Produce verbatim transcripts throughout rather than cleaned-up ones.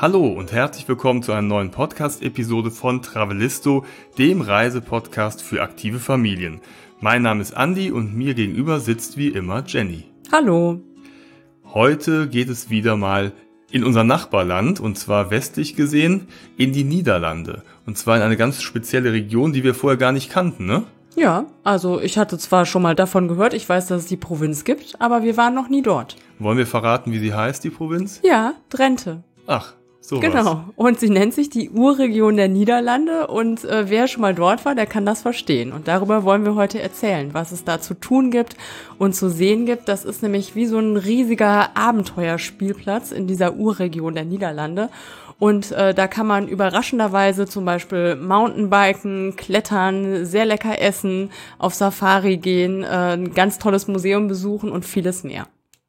Hallo und herzlich willkommen zu einer neuen Podcast-Episode von Travelisto, dem Reisepodcast für aktive Familien. Mein Name ist Andi und mir gegenüber sitzt wie immer Jenny. Hallo. Heute geht es wieder mal in unser Nachbarland, und zwar westlich gesehen in die Niederlande. Und zwar in eine ganz spezielle Region, die wir vorher gar nicht kannten, ne? Ja, also ich hatte zwar schon mal davon gehört, ich weiß, dass es die Provinz gibt, aber wir waren noch nie dort. Wollen wir verraten, wie sie heißt, die Provinz? Ja, Drenthe. Ach, sowas. Genau, und sie nennt sich die Urregion der Niederlande und äh, wer schon mal dort war, der kann das verstehen. Und darüber wollen wir heute erzählen, was es da zu tun gibt und zu sehen gibt. Das ist nämlich wie so ein riesiger Abenteuerspielplatz in dieser Urregion der Niederlande. Und äh, da kann man überraschenderweise zum Beispiel Mountainbiken, klettern, sehr lecker essen, auf Safari gehen, äh, ein ganz tolles Museum besuchen und vieles mehr.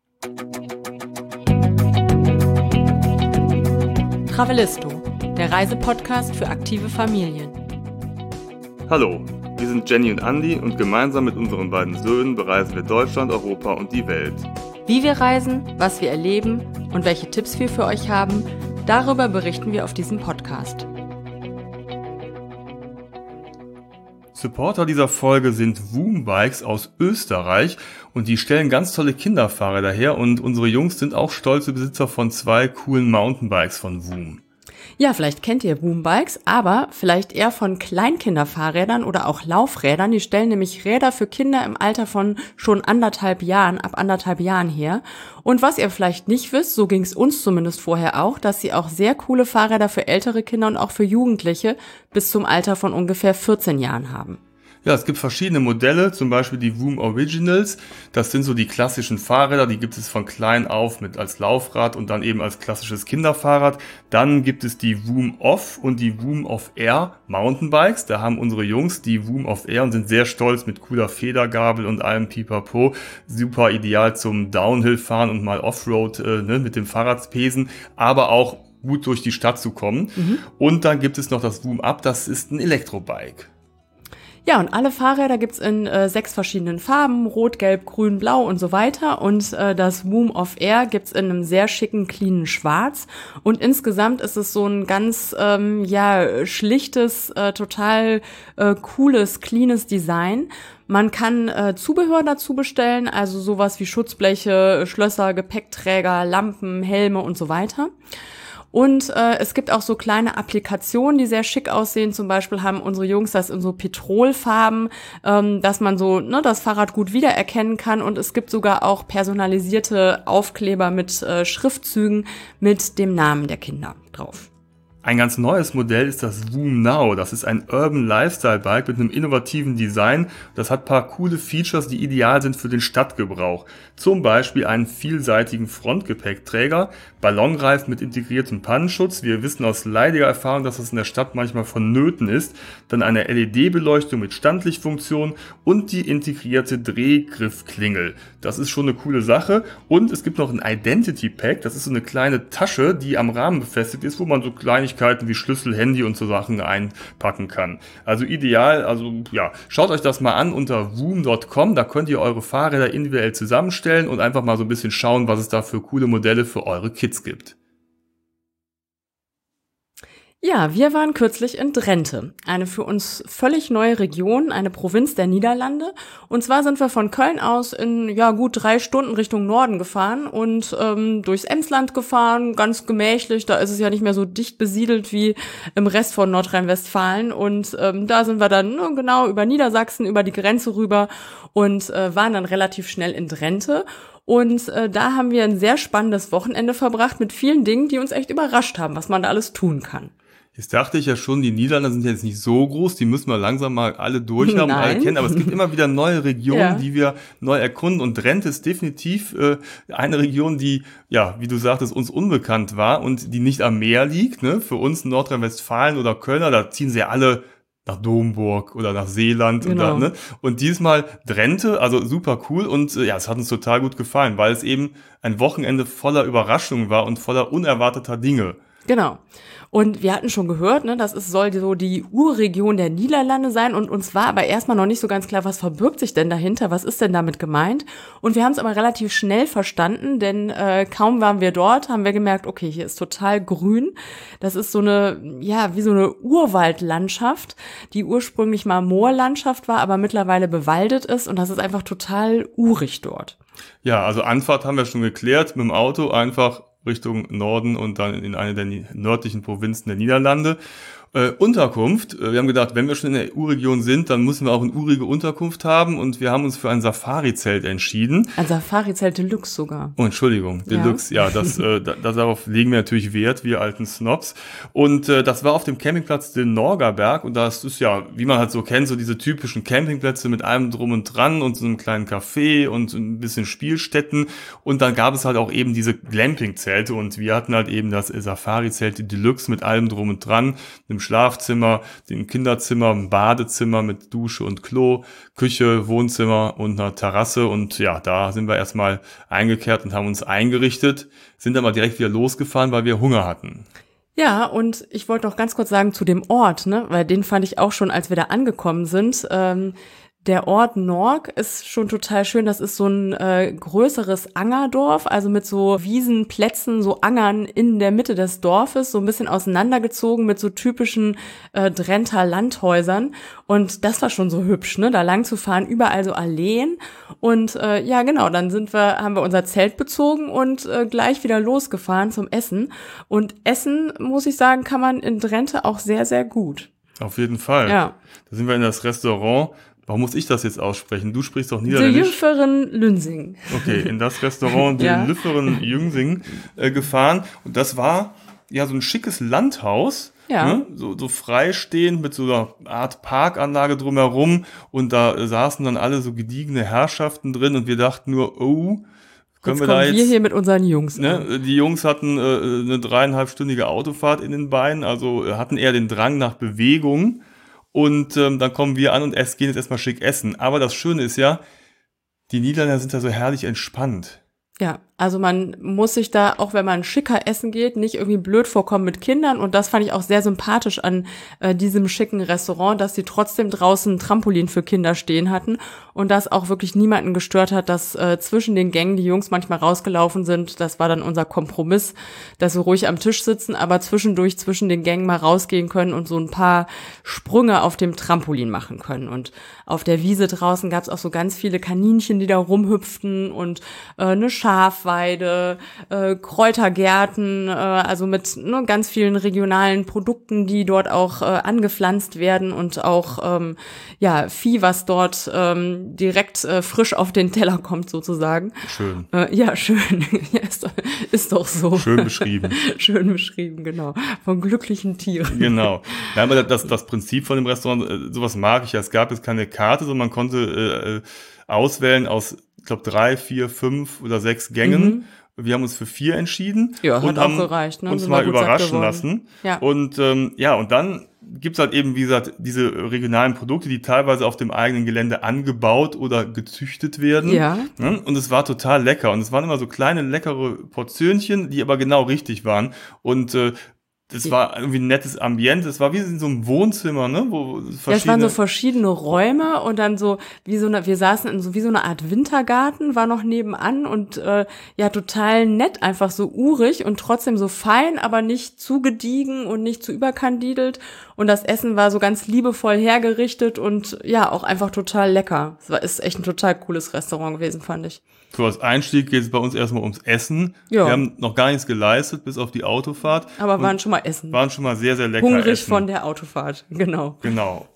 Travelisto, der Reisepodcast für aktive Familien. Hallo, wir sind Jenny und Andi und gemeinsam mit unseren beiden Söhnen bereisen wir Deutschland, Europa und die Welt. Wie wir reisen, was wir erleben und welche Tipps wir für euch haben, darüber berichten wir auf diesem Podcast. Supporter dieser Folge sind Voom Bikes aus Österreich und die stellen ganz tolle Kinderfahrräder her und unsere Jungs sind auch stolze Besitzer von zwei coolen Mountainbikes von Voom. Ja, vielleicht kennt ihr Voom Bikes, aber vielleicht eher von Kleinkinderfahrrädern oder auch Laufrädern. Die stellen nämlich Räder für Kinder im Alter von schon anderthalb Jahren, ab anderthalb Jahren her. Und was ihr vielleicht nicht wisst, so ging es uns zumindest vorher auch, dass sie auch sehr coole Fahrräder für ältere Kinder und auch für Jugendliche bis zum Alter von ungefähr vierzehn Jahren haben. Ja, es gibt verschiedene Modelle, zum Beispiel die Voom Originals. Das sind so die klassischen Fahrräder, die gibt es von klein auf mit als Laufrad und dann eben als klassisches Kinderfahrrad. Dann gibt es die Voom Off und die Voom Off Air Mountainbikes. Da haben unsere Jungs die Voom Off Air und sind sehr stolz mit cooler Federgabel und allem Pipapo. Super ideal zum Downhill-Fahren und mal Offroad äh, ne, mit dem Fahrradspesen, aber auch gut durch die Stadt zu kommen. Mhm. Und dann gibt es noch das Voom Up, das ist ein Elektrobike. Ja, und alle Fahrräder gibt's in äh, sechs verschiedenen Farben, rot, gelb, grün, blau und so weiter. Und äh, das Voom Off Air gibt's in einem sehr schicken, cleanen Schwarz. Und insgesamt ist es so ein ganz, ähm, ja, schlichtes, äh, total äh, cooles, cleanes Design. Man kann äh, Zubehör dazu bestellen, also sowas wie Schutzbleche, Schlösser, Gepäckträger, Lampen, Helme und so weiter. Und äh, es gibt auch so kleine Applikationen, die sehr schick aussehen. Zum Beispiel haben unsere Jungs das in so Petrolfarben, ähm, dass man so ne, das Fahrrad gut wiedererkennen kann. Und es gibt sogar auch personalisierte Aufkleber mit äh, Schriftzügen mit dem Namen der Kinder drauf. Ein ganz neues Modell ist das Voom Now. Das ist ein Urban Lifestyle Bike mit einem innovativen Design. Das hat ein paar coole Features, die ideal sind für den Stadtgebrauch. Zum Beispiel einen vielseitigen Frontgepäckträger, Ballonreifen mit integriertem Pannenschutz. Wir wissen aus leidiger Erfahrung, dass das in der Stadt manchmal vonnöten ist. Dann eine L E D-Beleuchtung mit Standlichtfunktion und die integrierte Drehgriffklingel. Das ist schon eine coole Sache. Und es gibt noch ein Identity Pack. Das ist so eine kleine Tasche, die am Rahmen befestigt ist, wo man so Kleinigkeiten wie Schlüssel, Handy und so Sachen einpacken kann. Also ideal, also ja, schaut euch das mal an unter voom punkt com, da könnt ihr eure Fahrräder individuell zusammenstellen und einfach mal so ein bisschen schauen, was es da für coole Modelle für eure Kids gibt. Ja, wir waren kürzlich in Drenthe, eine für uns völlig neue Region, eine Provinz der Niederlande. Und zwar sind wir von Köln aus in ja gut drei Stunden Richtung Norden gefahren und ähm, durchs Emsland gefahren, ganz gemächlich. Da ist es ja nicht mehr so dicht besiedelt wie im Rest von Nordrhein-Westfalen. Und ähm, da sind wir dann ne, genau über Niedersachsen, über die Grenze rüber und äh, waren dann relativ schnell in Drenthe. Und äh, da haben wir ein sehr spannendes Wochenende verbracht mit vielen Dingen, die uns echt überrascht haben, was man da alles tun kann. Jetzt dachte ich ja schon, die Niederlande sind jetzt nicht so groß, die müssen wir langsam mal alle durchhaben und alle kennen, aber es gibt immer wieder neue Regionen, ja, die wir neu erkunden und Drenthe ist definitiv äh, eine Region, die, ja, wie du sagtest, uns unbekannt war und die nicht am Meer liegt, ne? Für uns Nordrhein-Westfalen oder Kölner, da ziehen sie ja alle nach Domburg oder nach Seeland, genau. und, da, ne? Und diesmal Drenthe, also super cool und äh, ja, es hat uns total gut gefallen, weil es eben ein Wochenende voller Überraschungen war und voller unerwarteter Dinge. Genau. Und wir hatten schon gehört, ne, das ist, soll so die Urregion der Niederlande sein und uns war aber erstmal noch nicht so ganz klar, was verbirgt sich denn dahinter, was ist denn damit gemeint? Und wir haben es aber relativ schnell verstanden, denn äh, kaum waren wir dort, haben wir gemerkt, okay, hier ist total grün. Das ist so eine, ja, wie so eine Urwaldlandschaft, die ursprünglich mal Moorlandschaft war, aber mittlerweile bewaldet ist und das ist einfach total urig dort. Ja, also Anfahrt haben wir schon geklärt, mit dem Auto einfach Richtung Norden und dann in eine der nördlichen Provinzen der Niederlande. Äh, Unterkunft, äh, wir haben gedacht, wenn wir schon in der U-Region sind, dann müssen wir auch eine urige Unterkunft haben und wir haben uns für ein Safari-Zelt entschieden. Ein Safari-Zelt Deluxe sogar. Oh, Entschuldigung, Deluxe, ja, ja das, äh, da, darauf legen wir natürlich Wert, wir alten Snobs. Und äh, das war auf dem Campingplatz den Norgerberg und das ist ja, wie man halt so kennt, so diese typischen Campingplätze mit allem drum und dran und so einem kleinen Café und ein bisschen Spielstätten und dann gab es halt auch eben diese Glamping-Zelte und wir hatten halt eben das Safari-Zelt Deluxe mit allem drum und dran, einem Schlafzimmer, dem Kinderzimmer, ein Badezimmer mit Dusche und Klo, Küche, Wohnzimmer und einer Terrasse und ja, da sind wir erstmal eingekehrt und haben uns eingerichtet, sind aber direkt wieder losgefahren, weil wir Hunger hatten. Ja, und ich wollte noch ganz kurz sagen zu dem Ort, ne, weil den fand ich auch schon, als wir da angekommen sind, ähm, der Ort Norg ist schon total schön. Das ist so ein äh, größeres Angerdorf, also mit so Wiesenplätzen, so Angern in der Mitte des Dorfes, so ein bisschen auseinandergezogen mit so typischen äh, Drenter Landhäusern. Und das war schon so hübsch, ne, da lang zu fahren, überall so Alleen. Und äh, ja, genau, dann sind wir, haben wir unser Zelt bezogen und äh, gleich wieder losgefahren zum Essen. Und Essen, muss ich sagen, kann man in Drenthe auch sehr, sehr gut. Auf jeden Fall. Ja. Da sind wir in das Restaurant. Warum muss ich das jetzt aussprechen? Du sprichst doch Niederländisch. De Lüfferen Lünsing. Okay, in das Restaurant De ja. Lüfferen Lünsing äh, gefahren. Und das war ja so ein schickes Landhaus. Ja. Ne? So, so freistehend mit so einer Art Parkanlage drumherum. Und da äh, saßen dann alle so gediegene Herrschaften drin. Und wir dachten nur, oh, können jetzt wir da jetzt... wir hier mit unseren Jungs. Ne? Die Jungs hatten äh, eine dreieinhalbstündige Autofahrt in den Beinen. Also äh, hatten eher den Drang nach Bewegung. Und ähm, dann kommen wir an und es gehen jetzt erstmal schick essen. Aber das Schöne ist ja, die Niederländer sind ja so herrlich entspannt. Ja, also man muss sich da, auch wenn man schicker essen geht, nicht irgendwie blöd vorkommen mit Kindern. Und das fand ich auch sehr sympathisch an äh, diesem schicken Restaurant, dass sie trotzdem draußen ein Trampolin für Kinder stehen hatten und das auch wirklich niemanden gestört hat, dass äh, zwischen den Gängen die Jungs manchmal rausgelaufen sind. Das war dann unser Kompromiss, dass wir ruhig am Tisch sitzen, aber zwischendurch zwischen den Gängen mal rausgehen können und so ein paar Sprünge auf dem Trampolin machen können. Und auf der Wiese draußen gab es auch so ganz viele Kaninchen, die da rumhüpften und äh, eine Schafweide, äh, Kräutergärten, äh, also mit ne, ganz vielen regionalen Produkten, die dort auch äh, angepflanzt werden und auch ähm, ja Vieh, was dort ähm, direkt äh, frisch auf den Teller kommt sozusagen. Schön. Äh, ja, schön. ja, ist, doch, ist doch so. Schön beschrieben. Schön beschrieben, genau. Von glücklichen Tieren. Genau. Ja, aber das, das Prinzip von dem Restaurant, äh, sowas mag ich ja. Es gab jetzt keine Karte, sondern man konnte äh, auswählen aus, ich glaube, drei, vier, fünf oder sechs Gängen. Mhm. Wir haben uns für vier entschieden. Ja, und hat haben auch gereicht. Ne? uns Sind mal wir gut satt überraschen geworden. lassen. Ja. Und ähm, ja, und dann gibt's halt eben, wie gesagt, diese regionalen Produkte, die teilweise auf dem eigenen Gelände angebaut oder gezüchtet werden. Ja. Ne? Und es war total lecker. Und es waren immer so kleine, leckere Portionchen, die aber genau richtig waren. Und äh, das war irgendwie ein nettes Ambiente. Es war wie in so einem Wohnzimmer, ne? Wo Ja, es verschiedene waren so verschiedene Räume und dann so wie so eine, wir saßen in so wie so eine Art Wintergarten, war noch nebenan und äh, ja total nett, einfach so urig und trotzdem so fein, aber nicht zu gediegen und nicht zu überkandidelt. Und das Essen war so ganz liebevoll hergerichtet und ja auch einfach total lecker. Es war ist echt ein total cooles Restaurant gewesen, fand ich. So als Einstieg geht es bei uns erstmal ums Essen. Ja. Wir haben noch gar nichts geleistet, bis auf die Autofahrt. Aber waren schon mal essen. Waren schon mal sehr, sehr lecker Hungrig essen. von der Autofahrt, genau. Genau.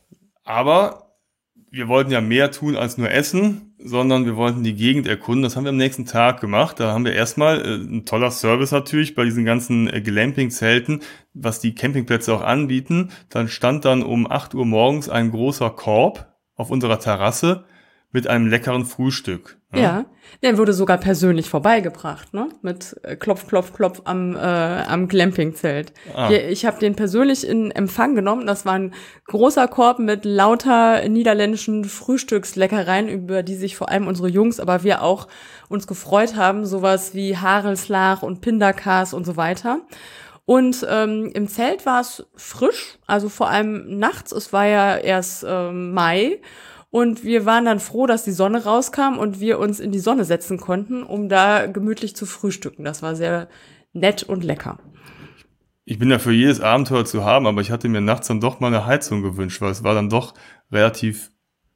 Aber wir wollten ja mehr tun als nur essen, sondern wir wollten die Gegend erkunden. Das haben wir am nächsten Tag gemacht. Da haben wir erstmal äh, ein toller Service natürlich bei diesen ganzen äh, Glamping-Zelten, was die Campingplätze auch anbieten. Dann stand dann um acht Uhr morgens ein großer Korb auf unserer Terrasse mit einem leckeren Frühstück. Ja, ja, der wurde sogar persönlich vorbeigebracht, ne? Mit äh, Klopf, Klopf, Klopf am äh, am Glampingzelt. Ah. Ich, ich habe den persönlich in Empfang genommen. Das war ein großer Korb mit lauter niederländischen Frühstücksleckereien, über die sich vor allem unsere Jungs, aber wir auch uns gefreut haben. Sowas wie Hagelslag und Pindakaas und so weiter. Und ähm, im Zelt war es frisch, also vor allem nachts. Es war ja erst ähm, Mai. Und wir waren dann froh, dass die Sonne rauskam und wir uns in die Sonne setzen konnten, um da gemütlich zu frühstücken. Das war sehr nett und lecker. Ich bin ja für jedes Abenteuer zu haben, aber ich hatte mir nachts dann doch mal eine Heizung gewünscht, weil es war dann doch relativ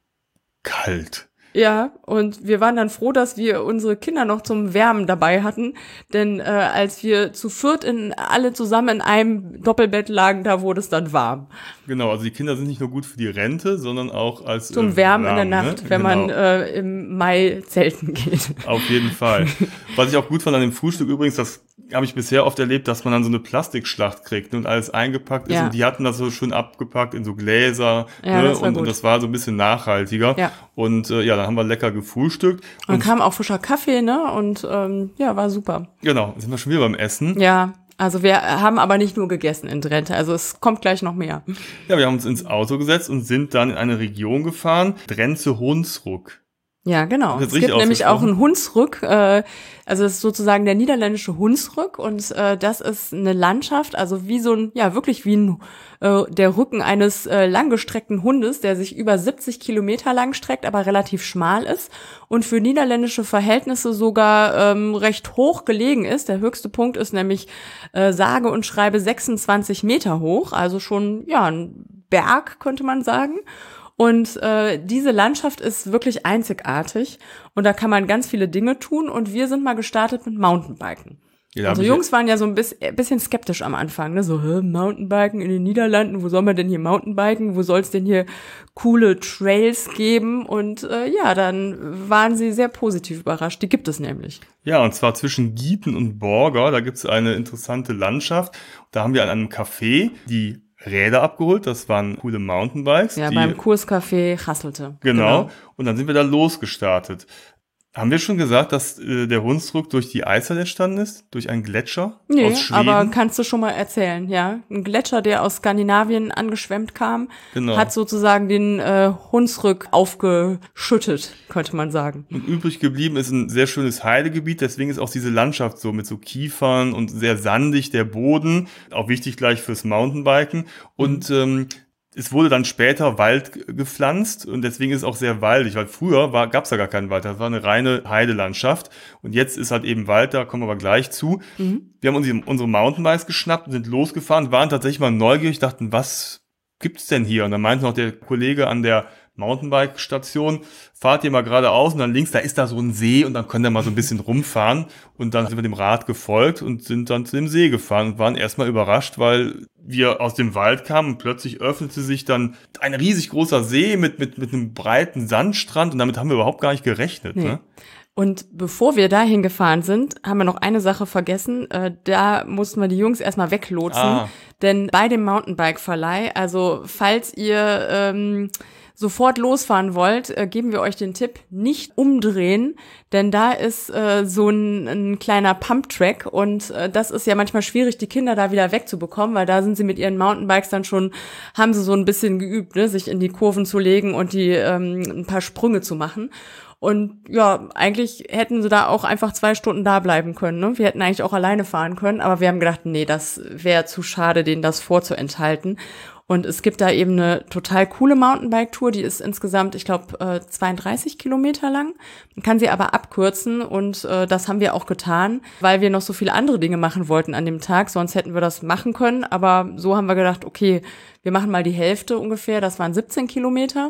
kalt. Ja, und wir waren dann froh, dass wir unsere Kinder noch zum Wärmen dabei hatten, denn äh, als wir zu viert in alle zusammen in einem Doppelbett lagen, da wurde es dann warm. Genau, also die Kinder sind nicht nur gut für die Rente, sondern auch als zum äh, Wärmen warm, in der Nacht, ne? wenn Genau. man äh, im Mai zelten geht. Auf jeden Fall. Was ich auch gut fand an dem Frühstück übrigens, das habe ich bisher oft erlebt, dass man dann so eine Plastikschlacht kriegt und alles eingepackt ist. Ja. Und die hatten das so schön abgepackt in so Gläser. Ja, ne? das war und, gut. und das war so ein bisschen nachhaltiger. Ja. Und äh, ja, dann haben wir lecker gefrühstückt. Und dann kam auch frischer Kaffee, ne? Und ähm, ja, war super. Genau, sind wir schon wieder beim Essen. Ja, also wir haben aber nicht nur gegessen in Drenthe, also es kommt gleich noch mehr. Ja, wir haben uns ins Auto gesetzt und sind dann in eine Region gefahren, Drenthe-Hunsrück. Ja, genau. Das Es ist gibt richtig nämlich auch ausgesprochen. einen Hunsrück, äh, also das ist sozusagen der niederländische Hunsrück und äh, das ist eine Landschaft, also wie so ein, ja wirklich wie ein, äh, der Rücken eines äh, langgestreckten Hundes, der sich über siebzig Kilometer lang streckt, aber relativ schmal ist und für niederländische Verhältnisse sogar ähm, recht hoch gelegen ist. Der höchste Punkt ist nämlich äh, sage und schreibe sechsundzwanzig Meter hoch, also schon ja ein Berg, könnte man sagen. Und äh, diese Landschaft ist wirklich einzigartig und da kann man ganz viele Dinge tun und wir sind mal gestartet mit Mountainbiken. Ja, Unsere hab ich- Jungs waren ja so ein bisschen, bisschen skeptisch am Anfang, ne? So, hä, Mountainbiken in den Niederlanden, wo soll man denn hier Mountainbiken, wo soll es denn hier coole Trails geben? Und äh, ja, dann waren sie sehr positiv überrascht, die gibt es nämlich. Ja, und zwar zwischen Gieten und Borger, da gibt's eine interessante Landschaft. Da haben wir an einem Café die Räder abgeholt, das waren coole Mountainbikes. Ja, die, beim Kurscafé Hasselte. Genau. Und dann sind wir da losgestartet. Haben wir schon gesagt, dass äh, der Hunsrück durch die Eiszeit entstanden ist? Durch einen Gletscher Nee, aus Schweden? aber kannst du schon mal erzählen, ja. Ein Gletscher, der aus Skandinavien angeschwemmt kam, Genau. hat sozusagen den äh, Hunsrück aufgeschüttet, könnte man sagen. Und übrig geblieben ist ein sehr schönes Heidegebiet, deswegen ist auch diese Landschaft so mit so Kiefern und sehr sandig der Boden, auch wichtig gleich fürs Mountainbiken. Und ähm, es wurde dann später Wald g- gepflanzt und deswegen ist es auch sehr waldig, weil früher war, gab es da gar keinen Wald, das war eine reine Heidelandschaft und jetzt ist halt eben Wald, da kommen wir aber gleich zu. Wir haben uns die- unsere Mountainbikes geschnappt und sind losgefahren, waren tatsächlich mal neugierig, dachten, was gibt's denn hier? Und dann meinte noch der Kollege an der Mountainbike-Station, fahrt ihr mal geradeaus und dann links, da ist da so ein See und dann könnt ihr mal so ein bisschen rumfahren. Und dann sind wir dem Rad gefolgt und sind dann zu dem See gefahren und waren erstmal überrascht, weil wir aus dem Wald kamen und plötzlich öffnete sich dann ein riesig großer See mit, mit, mit einem breiten Sandstrand und damit haben wir überhaupt gar nicht gerechnet. Nee. Ne? Und bevor wir dahin gefahren sind, haben wir noch eine Sache vergessen. Äh, da mussten wir die Jungs erstmal weglotsen. Ah. Denn bei dem Mountainbike-Verleih, also falls ihr ähm, sofort losfahren wollt, äh, geben wir euch den Tipp, nicht umdrehen, denn da ist äh, so ein, ein kleiner Pump-Track und äh, das ist ja manchmal schwierig, die Kinder da wieder wegzubekommen, weil da sind sie mit ihren Mountainbikes dann schon, haben sie so ein bisschen geübt, ne, sich in die Kurven zu legen und die ähm, ein paar Sprünge zu machen. Und ja, eigentlich hätten sie da auch einfach zwei Stunden da bleiben können. Ne? Wir hätten eigentlich auch alleine fahren können, aber wir haben gedacht, nee, das wäre zu schade, denen das vorzuenthalten. Und es gibt da eben eine total coole Mountainbike-Tour, die ist insgesamt, ich glaube, äh, zweiunddreißig Kilometer lang. Man kann sie aber abkürzen und äh, das haben wir auch getan, weil wir noch so viele andere Dinge machen wollten an dem Tag. Sonst hätten wir das machen können, aber so haben wir gedacht, okay, wir machen mal die Hälfte ungefähr, das waren siebzehn Kilometer.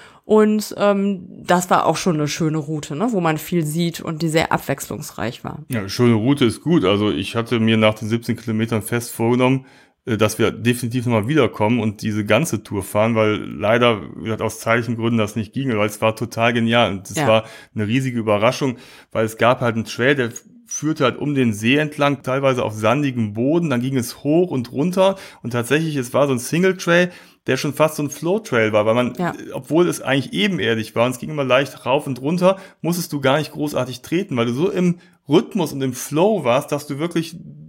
Und ähm, das war auch schon eine schöne Route, ne, wo man viel sieht und die sehr abwechslungsreich war. Ja, schöne Route ist gut. Also ich hatte mir nach den siebzehn Kilometern fest vorgenommen, äh, dass wir definitiv nochmal wiederkommen und diese ganze Tour fahren, weil leider wie gesagt, aus zeitlichen Gründen das nicht ging, weil es war total genial und es Ja. war eine riesige Überraschung, weil es gab halt einen Trail, der führte halt um den See entlang, teilweise auf sandigem Boden, dann ging es hoch und runter und tatsächlich, es war so ein Single Trail, der schon fast so ein Flow-Trail war, weil man, Ja. obwohl es eigentlich ebenerdig war und es ging immer leicht rauf und runter, musstest du gar nicht großartig treten, weil du so im Rhythmus und im Flow warst, dass du wirklich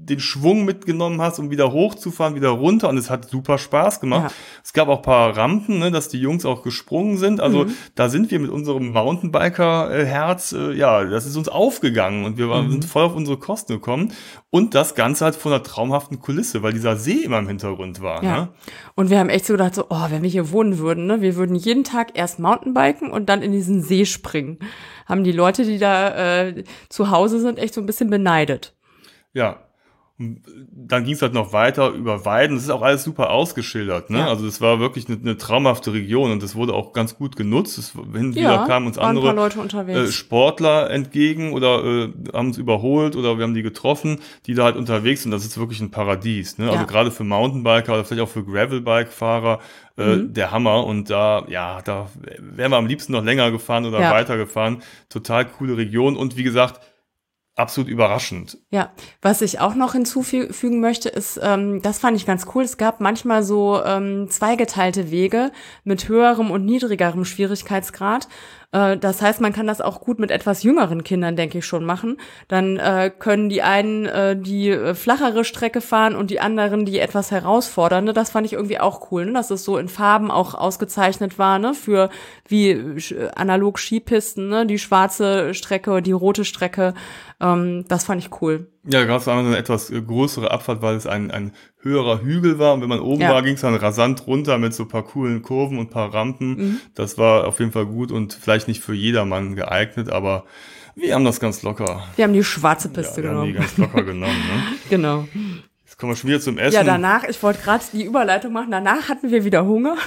den Schwung mitgenommen hast, um wieder hochzufahren, wieder runter und es hat super Spaß gemacht. Ja. Es gab auch ein paar Rampen, ne, dass die Jungs auch gesprungen sind. Also mhm. da sind wir mit unserem Mountainbiker-Herz, äh, ja, das ist uns aufgegangen und wir waren, mhm. sind voll auf unsere Kosten gekommen. Und das Ganze halt von einer traumhaften Kulisse, weil dieser See immer im Hintergrund war. Ja. Ne? Und wir haben echt so gedacht, so, oh, wenn wir hier wohnen würden, ne, wir würden jeden Tag erst Mountainbiken und dann in diesen See springen. Haben die Leute, die da äh, zu Hause sind, echt so ein bisschen beneidet. Ja. Und dann ging es halt noch weiter über Weiden. Das ist auch alles super ausgeschildert. Ne? Ja. Also es war wirklich eine, eine traumhafte Region und das wurde auch ganz gut genutzt. Es, hin und wieder ja, kamen uns andere Leute unterwegs. Äh, Sportler entgegen oder äh, haben uns überholt oder wir haben die getroffen, die da halt unterwegs sind. Das ist wirklich ein Paradies. Ne? Ja. Also gerade für Mountainbiker oder vielleicht auch für Gravelbike-Fahrer äh, mhm. der Hammer. Und da, ja, da wären wir am liebsten noch länger gefahren oder ja. weitergefahren. Total coole Region und wie gesagt, absolut überraschend. Ja, was ich auch noch hinzufügen möchte, ist, ähm, das fand ich ganz cool, es gab manchmal so ähm, zweigeteilte Wege mit höherem und niedrigerem Schwierigkeitsgrad. Äh, das heißt, man kann das auch gut mit etwas jüngeren Kindern, denke ich, schon machen. Dann äh, können die einen äh, die äh, flachere Strecke fahren und die anderen die etwas herausfordernde. Das fand ich irgendwie auch cool, ne? Dass es so in Farben auch ausgezeichnet war, ne? Für wie äh, analog Skipisten, ne? Die schwarze Strecke, die rote Strecke. Ähm, das fand ich cool. Ja, da gab es einmal eine etwas größere Abfahrt, weil es ein, ein höherer Hügel war. Und wenn man oben ja. war, ging es dann rasant runter mit so ein paar coolen Kurven und ein paar Rampen. Mhm. Das war auf jeden Fall gut und vielleicht nicht für jedermann geeignet, aber wir haben das ganz locker. Wir haben die schwarze Piste ja, wir genommen. Wir haben die ganz locker genommen. Ne? Genau. Jetzt kommen wir schon wieder zum Essen. Ja, danach, ich wollte gerade die Überleitung machen, danach hatten wir wieder Hunger.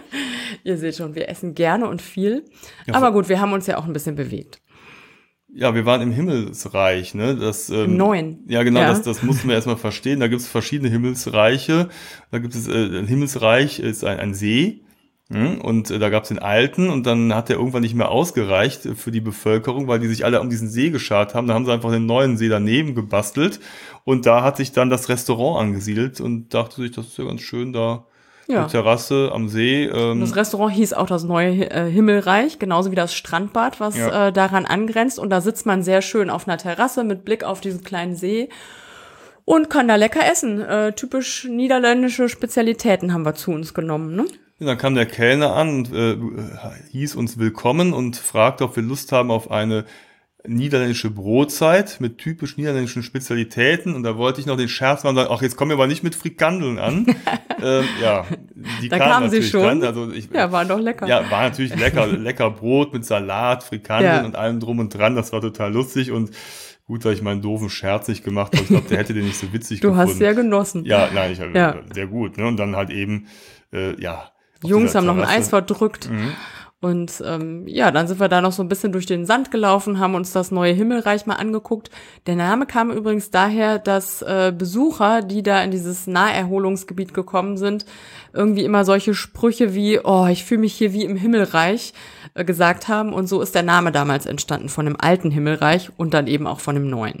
Ihr seht schon, wir essen gerne und viel. Ja, aber gut, wir haben uns ja auch ein bisschen bewegt. Ja, wir waren im Himmelsreich, ne? Das, ähm, Im Neuen. Ja, genau, ja. Das, das mussten wir erstmal verstehen. Da gibt es verschiedene Himmelsreiche. Da gibt es, äh, ein Himmelsreich ist ein, ein See. Hm? Und äh, da gab es den alten und dann hat der irgendwann nicht mehr ausgereicht äh, für die Bevölkerung, weil die sich alle um diesen See geschart haben. Da haben sie einfach den neuen See daneben gebastelt. Und da hat sich dann das Restaurant angesiedelt und dachte sich, das ist ja ganz schön da. Ja. Eine Terrasse am See. Ähm. Das Restaurant hieß auch das neue äh, Himmelreich, genauso wie das Strandbad, was ja. äh, daran angrenzt. Und da sitzt man sehr schön auf einer Terrasse mit Blick auf diesen kleinen See und kann da lecker essen. Äh, typisch niederländische Spezialitäten haben wir zu uns genommen, ne? Ja, dann kam der Kellner an und äh, hieß uns willkommen und fragte, ob wir Lust haben auf eine niederländische Brotzeit mit typisch niederländischen Spezialitäten und da wollte ich noch den Scherz machen, sagen, ach, jetzt kommen wir aber nicht mit Frikandeln an. ähm, ja, die da kamen kamen natürlich sie schon. Dann. Also ich, ja, war doch lecker. Ja, war natürlich lecker, lecker Brot mit Salat, Frikandeln ja. und allem drum und dran. Das war total lustig und gut, dass ich meinen doofen Scherz nicht gemacht habe. Ich glaube, der hätte den nicht so witzig du gefunden. Du hast sehr genossen. Ja, nein, ich habe ja. sehr gut. Ne? Und dann halt eben, äh, ja. Die Jungs haben noch ein Eis verdrückt. Mhm. Und ähm, ja, dann sind wir da noch so ein bisschen durch den Sand gelaufen, haben uns das neue Himmelreich mal angeguckt. Der Name kam übrigens daher, dass äh, Besucher, die da in dieses Naherholungsgebiet gekommen sind, irgendwie immer solche Sprüche wie, oh, ich fühle mich hier wie im Himmelreich, äh, gesagt haben. Und so ist der Name damals entstanden von dem alten Himmelreich und dann eben auch von dem neuen.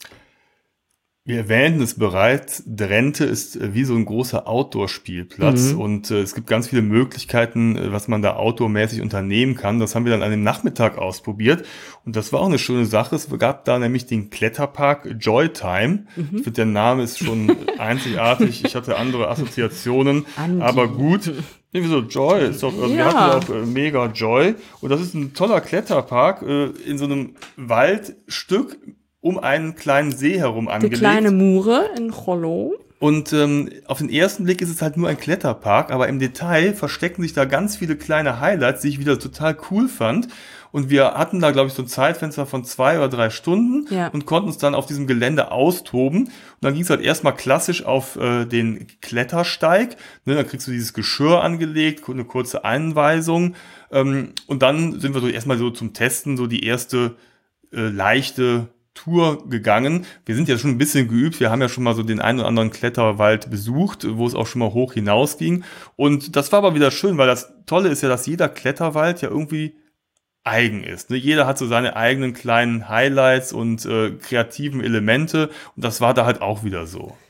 Wir erwähnten es bereits, Drenthe ist wie so ein großer Outdoor-Spielplatz mhm. und äh, es gibt ganz viele Möglichkeiten, was man da outdoormäßig unternehmen kann. Das haben wir dann an dem Nachmittag ausprobiert und das war auch eine schöne Sache. Es gab da nämlich den Kletterpark Joytime. Mhm. Ich finde, der Name ist schon einzigartig. Ich hatte andere Assoziationen, Andi. Aber gut. Irgendwie so Joy, ist doch, also ja. Wir hatten auch äh, mega Joy und das ist ein toller Kletterpark äh, in so einem Waldstück um einen kleinen See herum angelegt. Die kleine Mure in Chollo. Und ähm, auf den ersten Blick ist es halt nur ein Kletterpark, aber im Detail verstecken sich da ganz viele kleine Highlights, die ich wieder total cool fand. Und wir hatten da, glaube ich, so ein Zeitfenster von zwei oder drei Stunden ja. und konnten uns dann auf diesem Gelände austoben. Und dann ging es halt erstmal klassisch auf äh, den Klettersteig. Ne, da kriegst du dieses Geschirr angelegt, eine kurze Einweisung. Ähm, und dann sind wir so erstmal so zum Testen, so die erste äh, leichte Tour gegangen. Wir sind ja schon ein bisschen geübt. Wir haben ja schon mal so den einen oder anderen Kletterwald besucht, wo es auch schon mal hoch hinausging. Und das war aber wieder schön, weil das Tolle ist ja, dass jeder Kletterwald ja irgendwie eigen ist. Ne? Jeder hat so seine eigenen kleinen Highlights und äh, kreativen Elemente. Und das war da halt auch wieder so.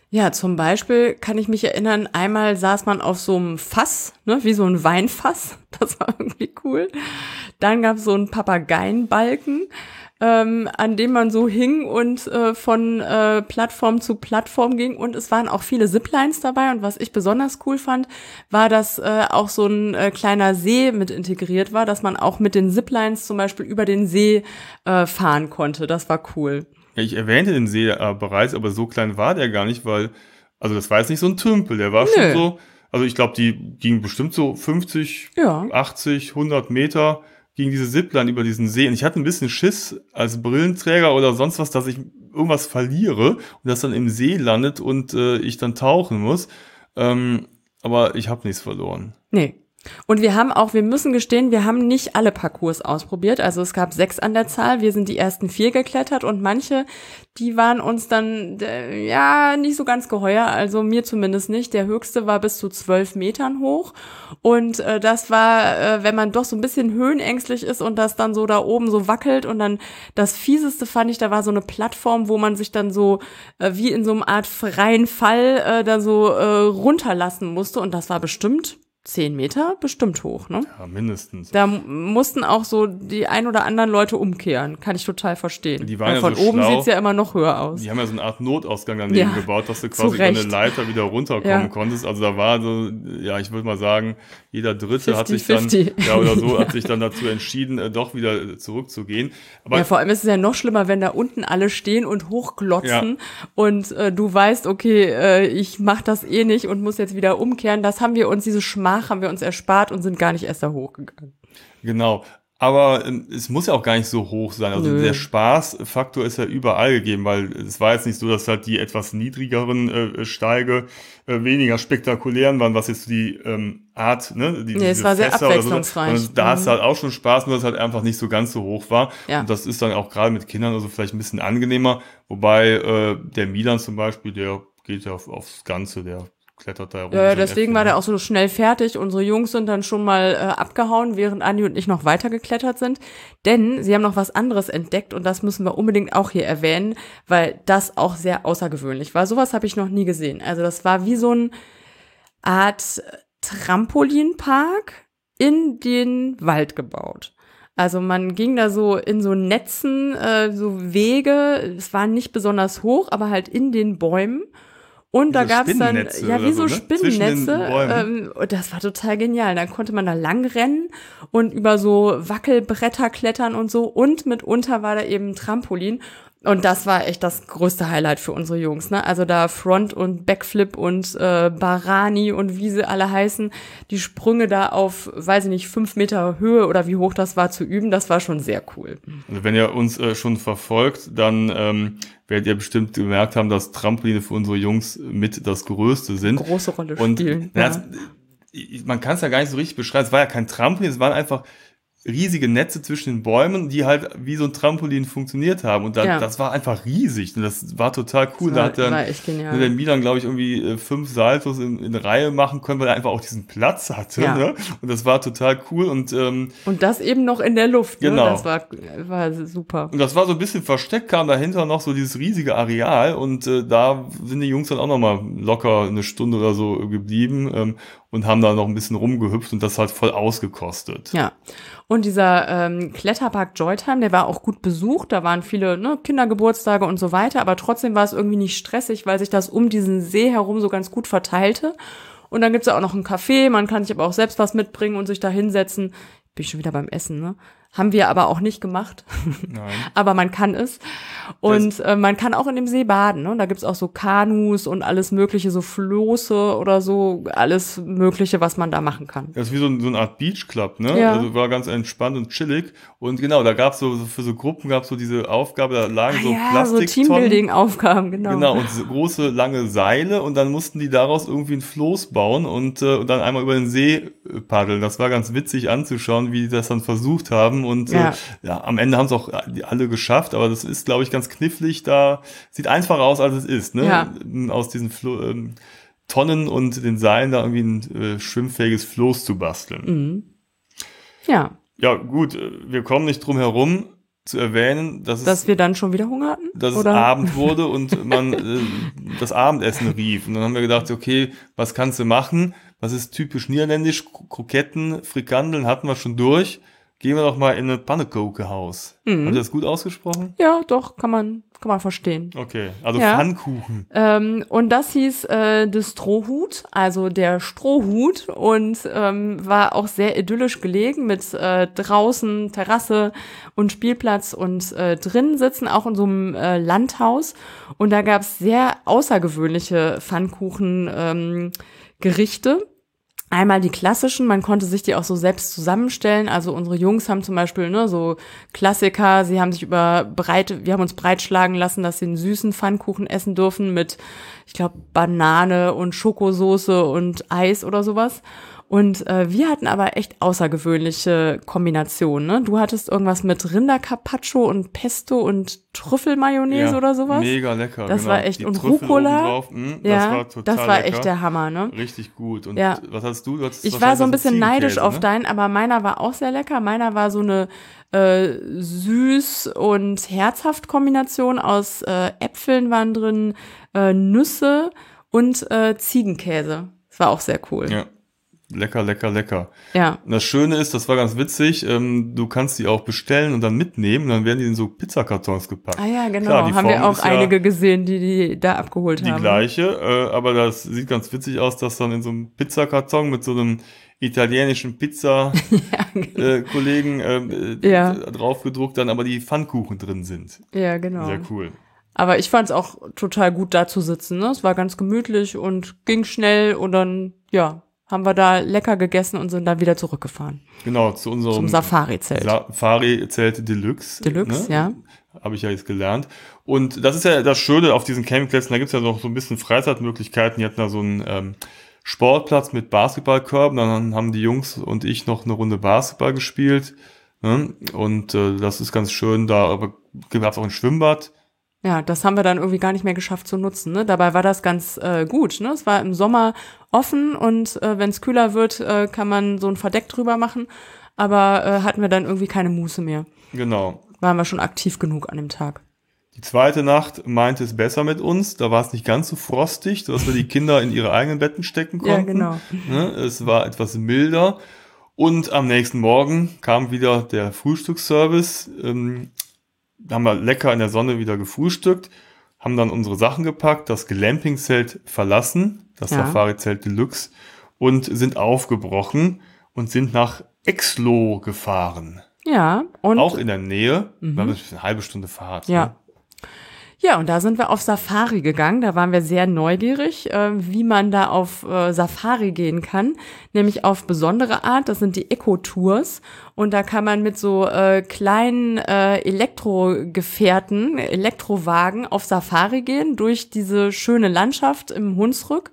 Ja, zum Beispiel kann ich mich erinnern, einmal saß man auf so einem Fass, ne, wie so ein Weinfass. Das war irgendwie cool. Dann gab es so einen Papageienbalken, ähm, an dem man so hing und äh, von äh, Plattform zu Plattform ging. Und es waren auch viele Ziplines dabei. Und was ich besonders cool fand, war, dass äh, auch so ein äh, kleiner See mit integriert war, dass man auch mit den Ziplines zum Beispiel über den See äh, fahren konnte. Das war cool. Ja, ich erwähnte den See äh, bereits, aber so klein war der gar nicht, weil, also das war jetzt nicht so ein Tümpel, der war Nö. schon so, also ich glaube, die gingen bestimmt so fünfzig, Ja. achtzig, hundert Meter gegen diese Zipline über diesen See. Und ich hatte ein bisschen Schiss als Brillenträger oder sonst was, dass ich irgendwas verliere und das dann im See landet und äh, ich dann tauchen muss. Ähm, aber ich habe nichts verloren. Nee. Und wir haben auch, wir müssen gestehen, wir haben nicht alle Parcours ausprobiert. Also es gab sechs an der Zahl. Wir sind die ersten vier geklettert und manche, die waren uns dann, äh, ja, nicht so ganz geheuer. Also mir zumindest nicht. Der höchste war bis zu zwölf Metern hoch. Und äh, das war, äh, wenn man doch so ein bisschen höhenängstlich ist und das dann so da oben so wackelt. Und dann das Fieseste fand ich, da war so eine Plattform, wo man sich dann so äh, wie in so einem Art freien Fall äh, da so äh, runterlassen musste. Und das war bestimmt Zehn Meter bestimmt hoch, ne? Ja, mindestens. Da m- mussten auch so die ein oder anderen Leute umkehren. Kann ich total verstehen. Die waren Weil ja von so oben schlau. sieht's ja immer noch höher aus. Die haben ja so eine Art Notausgang daneben Ja, gebaut, dass du zu quasi über eine Recht. Leiter wieder runterkommen Ja. konntest. Also da war so, ja, ich würde mal sagen, jeder Dritte hat sich dann, fifty fifty. ja oder so, hat sich dann dazu entschieden, äh, doch wieder zurückzugehen. Aber Ja, vor allem ist es ja noch schlimmer, wenn da unten alle stehen und hochglotzen und äh, du weißt, okay, äh, ich mach das eh nicht und muss jetzt wieder umkehren. Das haben wir uns, diese Schmach haben wir uns erspart und sind gar nicht erst da hochgegangen. genau. Aber ähm, es muss ja auch gar nicht so hoch sein. Also Nö. der Spaßfaktor ist ja überall gegeben, weil es war jetzt nicht so, dass halt die etwas niedrigeren äh, Steige äh, weniger spektakulären waren, was jetzt die ähm, Art, ne, die, Nee, es diese war sehr Fässer oder abwechslungsreich. So, sondern da hast du Mhm. halt auch schon Spaß, nur dass es halt einfach nicht so ganz so hoch war. Ja. Und das ist dann auch gerade mit Kindern also vielleicht ein bisschen angenehmer. Wobei äh, der Milan zum Beispiel, der geht ja auf, aufs Ganze, der klettert da herum. Ja, wie so ein deswegen Äffchen. war der auch so schnell fertig. Unsere Jungs sind dann schon mal äh, abgehauen, während Andi und ich noch weiter geklettert sind. Denn sie haben noch was anderes entdeckt und das müssen wir unbedingt auch hier erwähnen, weil das auch sehr außergewöhnlich war. Sowas habe ich noch nie gesehen. Also das war wie so eine Art Trampolinpark in den Wald gebaut. Also man ging da so in so Netzen, äh, so Wege. Es war nicht besonders hoch, aber halt in den Bäumen. Und Wie da so gab's dann, Spinnennetze ja, oder wie so, so ne? Zwischen den Spinnennetze. Bäumen. Ähm, und das war total genial. Dann konnte man da lang rennen und über so Wackelbretter klettern und so. Und mitunter war da eben ein Trampolin. Und das war echt das größte Highlight für unsere Jungs, ne? Also da Front- und Backflip und äh, Barani und wie sie alle heißen, die Sprünge da auf, weiß ich nicht, fünf Meter Höhe oder wie hoch das war zu üben, das war schon sehr cool. Also wenn ihr uns äh, schon verfolgt, dann ähm, werdet ihr bestimmt gemerkt haben, dass Trampoline für unsere Jungs mit das Größte sind. Große Rolle Und spielen. na, ja. es, ich- man kann es ja gar nicht so richtig beschreiben. Es war ja kein Trampolin, es waren einfach riesige Netze zwischen den Bäumen, die halt wie so ein Trampolin funktioniert haben. Und da, Ja. das war einfach riesig. Und das war total cool. Das da war, hat dann war echt genial. nur der Milan, glaube ich, irgendwie äh, fünf Saltos in, in Reihe machen können, weil er einfach auch diesen Platz hatte. Ja. Ne? Und das war total cool. Und ähm, Und das eben noch in der Luft, ne? Genau. Das war, war super. Und das war so ein bisschen versteckt, kam dahinter noch so dieses riesige Areal und äh, da sind die Jungs dann auch noch mal locker eine Stunde oder so geblieben ähm, und haben da noch ein bisschen rumgehüpft und das halt voll ausgekostet. Ja. Und dieser ähm, Kletterpark Joytime, der war auch gut besucht. Da waren viele ne, Kindergeburtstage und so weiter. Aber trotzdem war es irgendwie nicht stressig, weil sich das um diesen See herum so ganz gut verteilte. Und dann gibt's ja auch noch ein Café. Man kann sich aber auch selbst was mitbringen und sich da hinsetzen. Bin ich schon wieder beim Essen, ne? Haben wir aber auch nicht gemacht. Nein. Aber man kann es. Und äh, man kann auch in dem See baden. Ne? Da gibt's auch so Kanus und alles mögliche, so Floße oder so, alles mögliche, was man da machen kann. Das ist wie so, ein, so eine Art Beach Club, ne? Ja. Also war ganz entspannt und chillig. Und genau, da gab's so, so für so Gruppen gab's so diese Aufgabe, da lagen Ah, so ja, so Plastiktonnen. Teambuilding-Aufgaben, genau. Genau, und so große, lange Seile und dann mussten die daraus irgendwie ein Floß bauen und, äh, und dann einmal über den See äh, paddeln. Das war ganz witzig anzuschauen, wie die das dann versucht haben und Ja. äh, ja, am Ende haben es auch alle geschafft, aber das ist, glaube ich, ganz knifflig. Da sieht einfacher aus, als es ist, ne? Ja. Aus diesen Flo ähm, Tonnen und den Seilen da irgendwie ein äh, schwimmfähiges Floß zu basteln. Mhm. Ja, Ja, gut, äh, wir kommen nicht drum herum. zu erwähnen, dass, dass es, wir dann schon wieder Hunger hatten? dass oder? es Abend wurde und man äh, das Abendessen rief. Und dann haben wir gedacht, okay, was kannst du machen? Was ist typisch niederländisch? Kroketten, Frikandeln hatten wir schon durch. Gehen wir doch mal in ein Pannekuchenhaus. Mhm. Haben Sie das gut ausgesprochen? Ja, doch, kann man, kann man verstehen. Okay, also ja. Pfannkuchen. Ähm, und das hieß äh, de Strohhut, also der Strohhut, und ähm, war auch sehr idyllisch gelegen mit äh, draußen Terrasse und Spielplatz und äh, drinnen sitzen, auch in so einem äh, Landhaus. Und da gab's sehr außergewöhnliche Pfannkuchen ähm, Gerichte. Einmal die klassischen, man konnte sich die auch so selbst zusammenstellen. Also unsere Jungs haben zum Beispiel ne, so Klassiker, sie haben sich über breit, wir haben uns breitschlagen lassen, dass sie einen süßen Pfannkuchen essen dürfen mit, ich glaube, Banane und Schokosoße und Eis oder sowas. Und äh, wir hatten aber echt außergewöhnliche Kombinationen. Ne? Du hattest irgendwas mit Rindercarpaccio und Pesto und Trüffelmayonnaise ja, oder sowas. Mega lecker. Das genau. war echt. Die und Trüffel Rucola. Hm, ja, das war total das war lecker. echt der Hammer, ne? Richtig gut. Und ja. was hast du? du hattest ich war so ein bisschen neidisch ne? auf deinen, aber meiner war auch sehr lecker. Meiner war so eine äh, süß und herzhaft Kombination aus äh, Äpfeln waren drin, äh, Nüsse und äh, Ziegenkäse. Das war auch sehr cool. Ja. Lecker, lecker, lecker. Ja. Und das Schöne ist, das war ganz witzig, ähm, du kannst die auch bestellen und dann mitnehmen und dann werden die in so Pizzakartons gepackt. Ah ja, genau. Klar, haben Form wir auch ist ja einige gesehen, die die da abgeholt die haben. Die gleiche, äh, aber das sieht ganz witzig aus, dass dann in so einem Pizzakarton mit so einem italienischen Pizza-Kollegen ja, genau. äh, äh, ja. draufgedruckt dann aber die Pfannkuchen drin sind. Ja, genau. Sehr cool. Aber ich fand es auch total gut, da zu sitzen. Ne? Es war ganz gemütlich und ging schnell und dann, ja, haben wir da lecker gegessen und sind dann wieder zurückgefahren. Genau, zu unserem Zum Safari-Zelt. Safari-Zelt Deluxe. Deluxe, ne? ja. Habe ich ja jetzt gelernt. Und das ist ja das Schöne auf diesen Campingplätzen, da gibt's ja noch so ein bisschen Freizeitmöglichkeiten. Die hatten da so einen ähm, Sportplatz mit Basketballkörben. Dann haben die Jungs und ich noch eine Runde Basketball gespielt. Ne? Und äh, das ist ganz schön. Da aber gab's auch ein Schwimmbad. Ja, das haben wir dann irgendwie gar nicht mehr geschafft zu nutzen. Ne? Dabei war das ganz äh, gut. Ne? Es war im Sommer offen und äh, wenn es kühler wird, äh, kann man so ein Verdeck drüber machen. Aber äh, hatten wir dann irgendwie keine Muße mehr. Genau. Waren wir schon aktiv genug an dem Tag. Die zweite Nacht meinte es besser mit uns. Da war es nicht ganz so frostig, sodass wir die Kinder in ihre eigenen Betten stecken konnten. Ja, genau. Ne? Es war etwas milder. Und am nächsten Morgen kam wieder der Frühstücksservice. Ähm, Da haben wir lecker in der Sonne wieder gefrühstückt, haben dann unsere Sachen gepackt, das Glamping-Zelt verlassen, das ja. Safari-Zelt Deluxe, und sind aufgebrochen und sind nach Exlo gefahren. Ja. Und auch in der Nähe, mhm. war eine halbe Stunde Fahrt. Ja. Ne? Ja, und da sind wir auf Safari gegangen. Da waren wir sehr neugierig, äh, wie man da auf äh, Safari gehen kann. Nämlich auf besondere Art. Das sind die Eco-Tours. Und da kann man mit so äh, kleinen äh, Elektrogefährten, Elektrowagen auf Safari gehen durch diese schöne Landschaft im Hunsrück.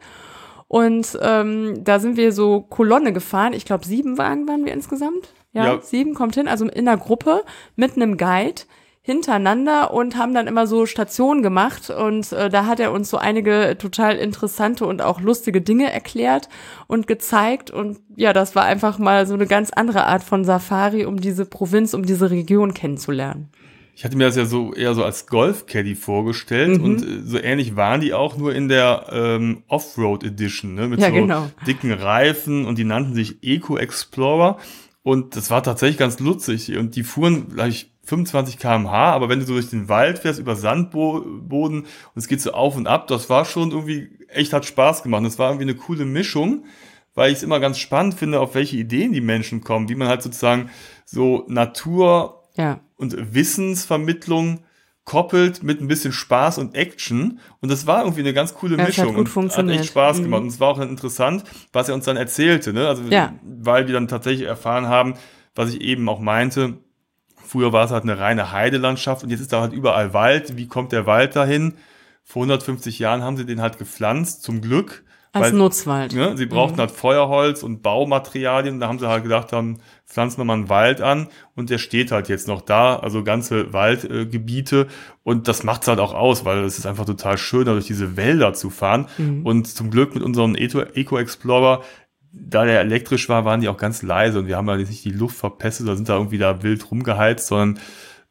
Und ähm, da sind wir so Kolonne gefahren. Ich glaube, sieben Wagen waren wir insgesamt. Ja, ja, sieben kommt hin. Also in einer Gruppe mit einem Guide hintereinander und haben dann immer so Stationen gemacht und äh, da hat er uns so einige total interessante und auch lustige Dinge erklärt und gezeigt und ja, das war einfach mal so eine ganz andere Art von Safari, um diese Provinz, um diese Region kennenzulernen. Ich hatte mir das ja so eher so als Golf-Caddy vorgestellt mhm. und äh, so ähnlich waren die auch nur in der ähm, Offroad Edition, ne, mit ja, so genau. dicken Reifen und die nannten sich Eco Explorer und das war tatsächlich ganz lustig und die fuhren gleich fünfundzwanzig Kilometer pro Stunde, aber wenn du so durch den Wald fährst, über Sandboden und es geht so auf und ab, das war schon irgendwie, echt hat Spaß gemacht. Das war irgendwie eine coole Mischung, weil ich es immer ganz spannend finde, auf welche Ideen die Menschen kommen, wie man halt sozusagen so Natur ja. und Wissensvermittlung koppelt mit ein bisschen Spaß und Action. Und das war irgendwie eine ganz coole ja, Mischung. Das hat gut funktioniert. Hat echt Spaß gemacht. Mhm. Und es war auch interessant, was er uns dann erzählte, ne? Also, ja. weil wir dann tatsächlich erfahren haben, was ich eben auch meinte, früher war es halt eine reine Heidelandschaft und jetzt ist da halt überall Wald. Wie kommt der Wald dahin? Vor hundertfünfzig Jahren haben sie den halt gepflanzt, zum Glück. Als weil, Nutzwald. Ne, sie brauchten mhm. halt Feuerholz und Baumaterialien. Da haben sie halt gedacht, dann pflanzen wir mal einen Wald an und der steht halt jetzt noch da. Also ganze Waldgebiete. Äh, und das macht's halt auch aus, weil es ist einfach total schön, da durch diese Wälder zu fahren. Mhm. Und zum Glück mit unserem Eco Explorer, da der elektrisch war, waren die auch ganz leise und wir haben halt nicht die Luft verpestet, da sind da irgendwie da wild rumgeheizt, sondern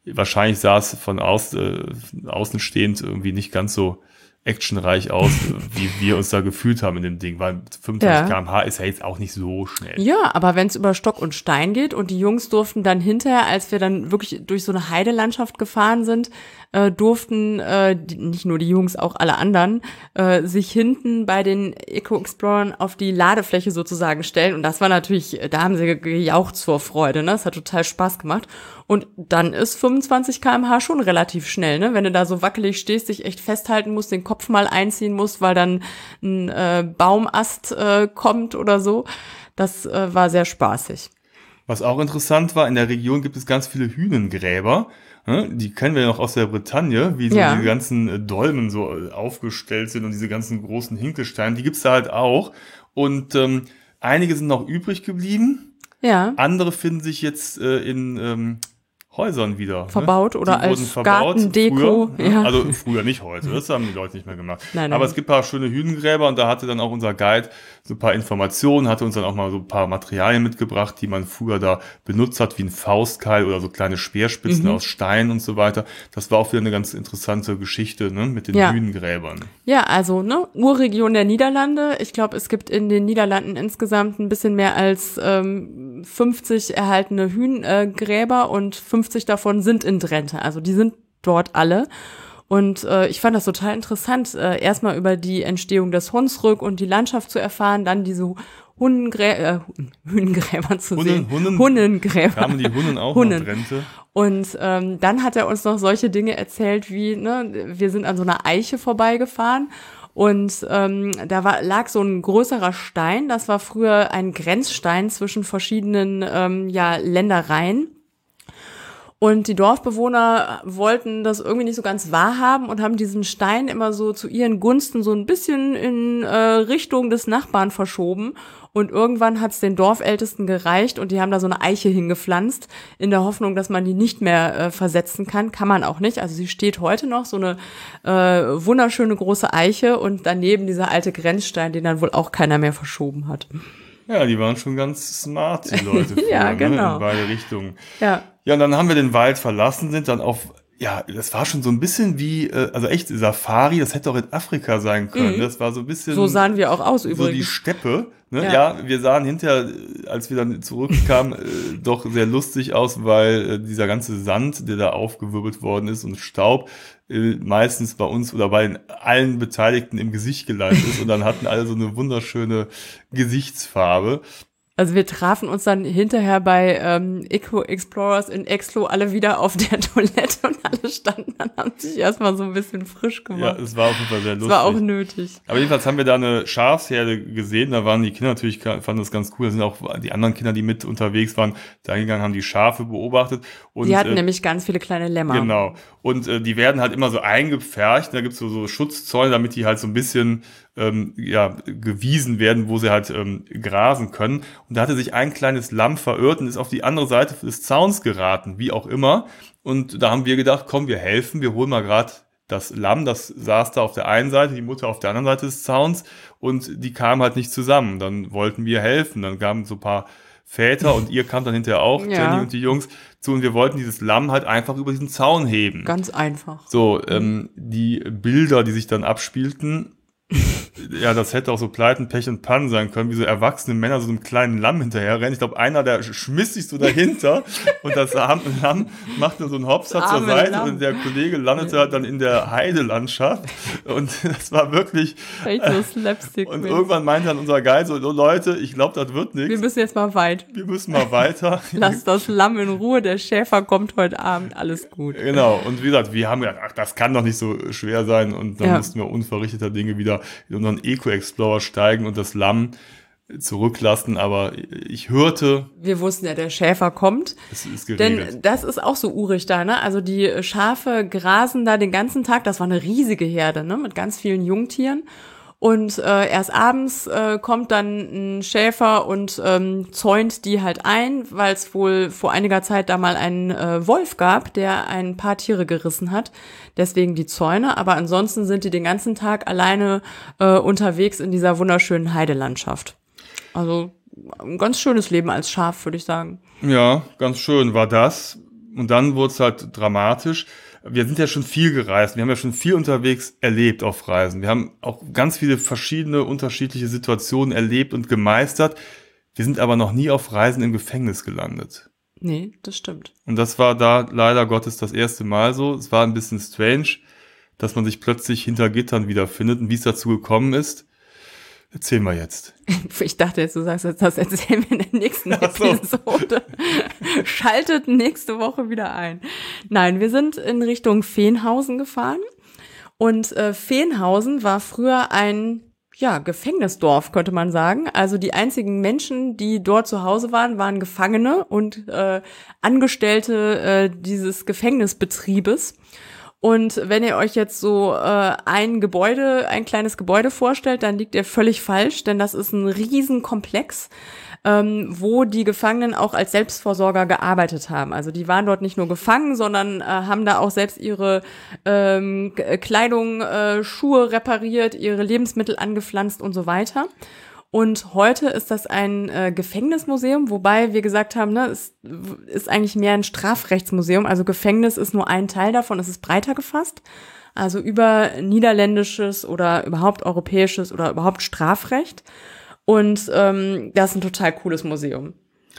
wahrscheinlich sah es von außen, äh, außen stehend irgendwie nicht ganz so actionreich aus, wie wir uns da gefühlt haben in dem Ding, weil fünfundzwanzig Ja. Kilometer pro Stunde ist ja jetzt auch nicht so schnell. Ja, aber wenn es über Stock und Stein geht und die Jungs durften dann hinterher, als wir dann wirklich durch so eine Heidelandschaft gefahren sind, äh, durften äh, die, nicht nur die Jungs, auch alle anderen, äh, sich hinten bei den Eco-Explorern auf die Ladefläche sozusagen stellen. Und das war natürlich, da haben sie gejaucht vor Freude, ne? Das hat total Spaß gemacht. Und dann ist fünfundzwanzig Kilometer pro Stunde schon relativ schnell, ne? Wenn du da so wackelig stehst, dich echt festhalten musst, den Kopf mal einziehen musst, weil dann ein äh, Baumast äh, kommt oder so. Das äh, war sehr spaßig. Was auch interessant war, in der Region gibt es ganz viele Hünengräber. Ne? Die kennen wir ja noch aus der Bretagne, wie so Ja. diese ganzen äh, Dolmen so äh, aufgestellt sind und diese ganzen großen Hinkelsteine. Die gibt's da halt auch. Und ähm, einige sind noch übrig geblieben. Ja. Andere finden sich jetzt äh, in ähm, Häusern wieder. Verbaut ne? oder Die als wurden verbaut Gartendeko, Früher, ne? ja. Also früher, nicht heute. Das haben die Leute nicht mehr gemacht. Nein, nein. Aber es gibt ein paar schöne Hünengräber und da hatte dann auch unser Guide so ein paar Informationen, hatte uns dann auch mal so ein paar Materialien mitgebracht, die man früher da benutzt hat, wie ein Faustkeil oder so kleine Speerspitzen Mhm. aus Stein und so weiter. Das war auch wieder eine ganz interessante Geschichte, ne, mit den Ja. Hünengräbern. Ja, also, ne, Urregion der Niederlande. Ich glaube, es gibt in den Niederlanden insgesamt ein bisschen mehr als ähm, fünfzig erhaltene Hünengräber und fünfzig davon sind in Drenthe. Also die sind dort alle. Und äh, ich fand das total interessant, äh, erstmal über die Entstehung des Hunsrück und die Landschaft zu erfahren, dann diese Hundengrä äh, Hünengräber zu Hunnen- sehen. Hunnen- Hunnengräber. Kamen die Hunnen auch Hunnen. nach Drenthe? Und ähm, dann hat er uns noch solche Dinge erzählt wie, ne, wir sind an so einer Eiche vorbeigefahren und ähm, da war, lag so ein größerer Stein, das war früher ein Grenzstein zwischen verschiedenen ähm, ja, Ländereien. Und die Dorfbewohner wollten das irgendwie nicht so ganz wahrhaben und haben diesen Stein immer so zu ihren Gunsten so ein bisschen in äh, Richtung des Nachbarn verschoben. Und irgendwann hat es den Dorfältesten gereicht und die haben da so eine Eiche hingepflanzt, in der Hoffnung, dass man die nicht mehr äh, versetzen kann. Kann man auch nicht. Also sie steht heute noch, so eine äh, wunderschöne große Eiche und daneben dieser alte Grenzstein, den dann wohl auch keiner mehr verschoben hat. Ja, die waren schon ganz smart, die Leute. Früher, Ja, ne, genau. in beide Richtungen. Ja. Ja, und dann haben wir den Wald verlassen, sind dann auf, ja, das war schon so ein bisschen wie, äh, also echt Safari, das hätte auch in Afrika sein können. Mhm. Das war so ein bisschen So sahen wir auch aus so die übrigens. Steppe. Ne? Ja. Ja. wir sahen hinterher, äh, als wir dann zurückkamen, äh, doch sehr lustig aus, weil äh, dieser ganze Sand, der da aufgewirbelt worden ist und Staub, äh, meistens bei uns oder bei allen Beteiligten im Gesicht gelandet ist und dann hatten alle so eine wunderschöne Gesichtsfarbe. Also wir trafen uns dann hinterher bei ähm, Eco Explorers in Exlo alle wieder auf der Toilette und alle standen dann, haben sich erstmal so ein bisschen frisch Ja, gemacht. es war auf jeden Fall sehr Das lustig. war auch nötig. Aber jedenfalls haben wir da eine Schafsherde gesehen, da waren die Kinder natürlich, fanden das ganz cool, da sind auch die anderen Kinder, die mit unterwegs waren, da hingegangen, haben die Schafe beobachtet. Und, Die hatten äh, nämlich ganz viele kleine Lämmer. Genau. Und äh, die werden halt immer so eingepfercht, da gibt's so, so Schutzzäune, damit die halt so ein bisschen ähm, ja, gewiesen werden, wo sie halt ähm, grasen können. Und da hatte sich ein kleines Lamm verirrt und ist auf die andere Seite des Zauns geraten, wie auch immer. Und da haben wir gedacht, komm, wir helfen, wir holen mal gerade das Lamm, das saß da auf der einen Seite, die Mutter auf der anderen Seite des Zauns und die kamen halt nicht zusammen. Dann wollten wir helfen, dann kamen so ein paar Väter und ihr kamt dann hinterher auch, Ja. Jenny und die Jungs, zu und wir wollten dieses Lamm halt einfach über diesen Zaun heben. Ganz einfach. So, ähm, die Bilder, die sich dann abspielten, ja, das hätte auch so Pleiten, Pech und Pannen sein können, wie so erwachsene Männer so einem kleinen Lamm hinterherrennen. Ich glaube, einer, der schmiss sich so dahinter und das arme Lamm machte so einen Hopser Das zur arme Seite Lamm. und der Kollege landete halt dann in der Heidelandschaft und das war wirklich, Echt so Slapstick. und Mensch. irgendwann meinte dann unser Guide so, oh, Leute, ich glaube, das wird Wir nichts, müssen jetzt mal weit. wir müssen mal weiter. Lass das Lamm in Ruhe, der Schäfer kommt heute Abend, alles gut. Genau, und wie gesagt, wir haben gedacht, ach, das kann doch nicht so schwer sein und dann Ja. mussten wir unverrichteter Dinge wieder in unseren Eco-Explorer steigen und das Lamm zurücklassen, aber ich hörte, Wir wussten ja, der Schäfer kommt. es ist geregelt. Denn das ist auch so urig da, ne? Also die Schafe grasen da den ganzen Tag. Das war eine riesige Herde, ne? Mit ganz vielen Jungtieren. Und äh, erst abends äh, kommt dann ein Schäfer und ähm, zäunt die halt ein, weil es wohl vor einiger Zeit da mal einen äh, Wolf gab, der ein paar Tiere gerissen hat. Deswegen die Zäune. Aber ansonsten sind die den ganzen Tag alleine äh, unterwegs in dieser wunderschönen Heidelandschaft. Also ein ganz schönes Leben als Schaf, würde ich sagen. Ja, ganz schön war das. Und dann wurde es halt dramatisch. Wir sind ja schon viel gereist. Wir haben ja schon viel unterwegs erlebt auf Reisen. Wir haben auch ganz viele verschiedene, unterschiedliche Situationen erlebt und gemeistert. Wir sind aber noch nie auf Reisen im Gefängnis gelandet. Nee, das stimmt. Und das war da leider Gottes das erste Mal so. Es war ein bisschen strange, dass man sich plötzlich hinter Gittern wiederfindet. Und wie es dazu gekommen ist, erzählen wir jetzt. Ich dachte jetzt, du sagst jetzt, das erzählen wir in der nächsten Episode. Schaltet nächste Woche wieder ein. Nein, wir sind in Richtung Veenhausen gefahren. Und äh, Veenhausen war früher ein ja, Gefängnisdorf, könnte man sagen. Also die einzigen Menschen, die dort zu Hause waren, waren Gefangene und äh, Angestellte äh, dieses Gefängnisbetriebes. Und wenn ihr euch jetzt so äh, ein Gebäude, ein kleines Gebäude vorstellt, dann liegt ihr völlig falsch, denn das ist ein Riesenkomplex, ähm, wo die Gefangenen auch als Selbstversorger gearbeitet haben. Also die waren dort nicht nur gefangen, sondern äh, haben da auch selbst ihre ähm, Kleidung, äh, Schuhe repariert, ihre Lebensmittel angepflanzt und so weiter. Und heute ist das ein äh, Gefängnismuseum, wobei wir gesagt haben, ne, es ist eigentlich mehr ein Strafrechtsmuseum. Also Gefängnis ist nur ein Teil davon, es ist breiter gefasst. Also über niederländisches oder überhaupt europäisches oder überhaupt Strafrecht. Und ähm, das ist ein total cooles Museum.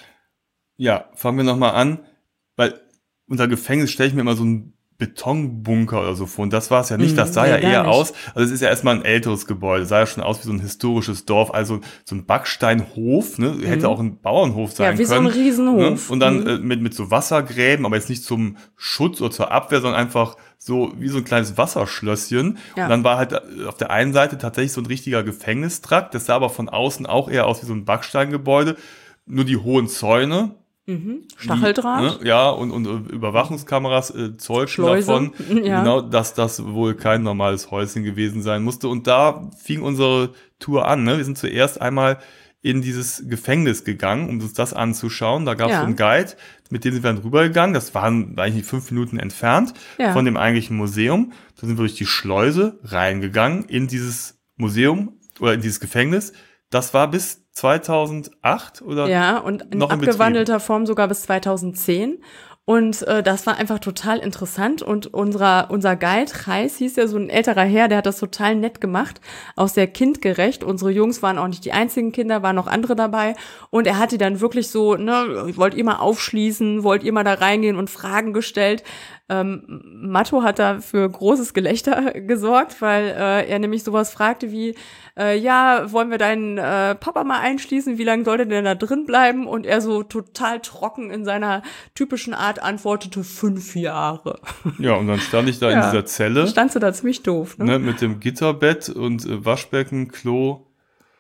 Ja, fangen wir nochmal an, weil unter Gefängnis stelle ich mir immer so ein Betonbunker oder so vor. Und das war es ja nicht. Das sah nee, ja eher nicht. aus. Also es ist ja erstmal ein älteres Gebäude. Sah ja schon aus wie so ein historisches Dorf. Also so ein Backsteinhof. Ne? Hätte Mhm. auch ein Bauernhof sein Ja, wie können. so ein Riesenhof. Ne? Und dann Mhm. äh, mit, mit so Wassergräben, aber jetzt nicht zum Schutz oder zur Abwehr, sondern einfach so wie so ein kleines Wasserschlösschen. Ja. Und dann war halt auf der einen Seite tatsächlich so ein richtiger Gefängnistrakt. Das sah aber von außen auch eher aus wie so ein Backsteingebäude. Nur die hohen Zäune. Mhm. Stacheldraht. Die, ne, ja, und, und Überwachungskameras äh, zeugten Schleuse. davon, Ja. genau, dass das wohl kein normales Häuschen gewesen sein musste. Und da fing unsere Tour an. Ne? Wir sind zuerst einmal in dieses Gefängnis gegangen, um uns das anzuschauen. Da gab es Ja. so einen Guide, mit dem sind wir dann rübergegangen. Das waren eigentlich fünf Minuten entfernt Ja. von dem eigentlichen Museum. Da sind wir durch die Schleuse reingegangen in dieses Museum oder in dieses Gefängnis. Das war bis zweitausendacht oder Ja, und in noch in abgewandelter Form sogar bis zweitausendzehn. Und äh, das war einfach total interessant. Und unserer, unser Guide, Reis, hieß ja so ein älterer Herr, der hat das total nett gemacht, auch sehr kindgerecht. Unsere Jungs waren auch nicht die einzigen Kinder, waren noch andere dabei. Und er hat die dann wirklich so, ne, wollt ihr mal aufschließen, wollt ihr mal da reingehen und Fragen gestellt. Ähm, Matto hat da für großes Gelächter gesorgt, weil äh, er nämlich sowas fragte wie, äh, ja, wollen wir deinen äh, Papa mal einschließen, wie lange soll der denn da drin bleiben? Und er so total trocken in seiner typischen Art antwortete, fünf Jahre. Ja, und dann stand ich da Ja. in dieser Zelle. Standst du da ziemlich doof, ne? Ne, mit dem Gitterbett und äh, Waschbecken, Klo.